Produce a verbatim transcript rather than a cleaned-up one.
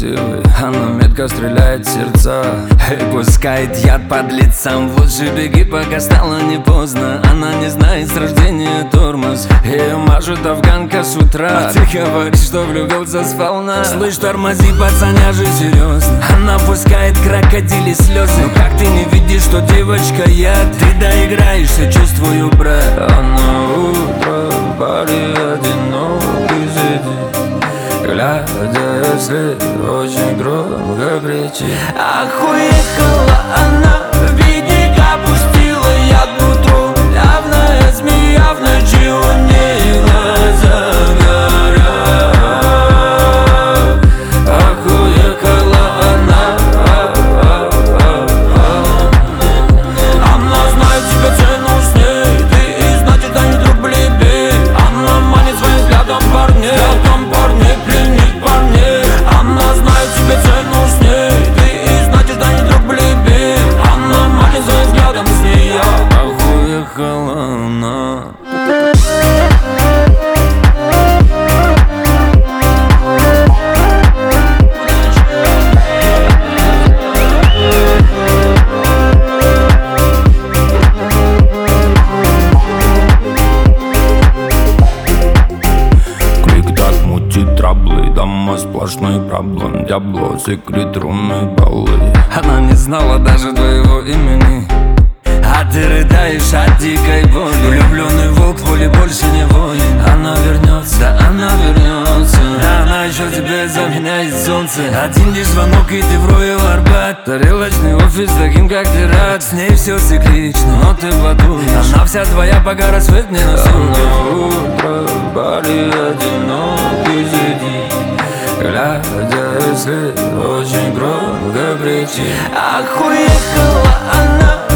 красивый, она метко стреляет в сердца и пускает яд под лицам. Лучше беги, пока стало не поздно. Она не знает с рождения тормоз, ее мажет афганка с утра. А ты говоришь, что влюбился сполна. Слышь, тормози, пацаняжи, серьезно. Она пускает крокодили слезы. Но как ты не видишь, что девочка я? Ты доиграешься, чувствую, брат. А на утро в баре одинокий сидит, глядя, если очень громко кричит. Ах, уехала она, бедняк, опустила яд в нутро. Явная змея в ночи, у ней глаза горят. Ах, уехала она, а, а, а, а. Она знает себе цену с ней, ты и значит они друг блиби. Она манит своим взглядом парней, взглядом парней пленит парней. Она знает себе цену с ней, ты и значит они друг блиби. Она манит своим взглядом с ней. Ах, уехала она. Траблы, дома сплошной проблем. Диабло, секрет, руны, баллы. Она не знала даже твоего имени, а ты рыдаешь от дикой боли. Влюбленный волк в поле больше не воин. Она вернется, да она вернется. Да она еще тебе заменяет солнце. Один лишь звонок и ты в Роял Арбат. Тарелочный офис таким, как ты рад. С ней все циклично, но ты подумаешь, она вся твоя, пока рассвет не наступит. Утро в баре одинокий сидит, глядя, если очень громко кричит. Ах, уехала она,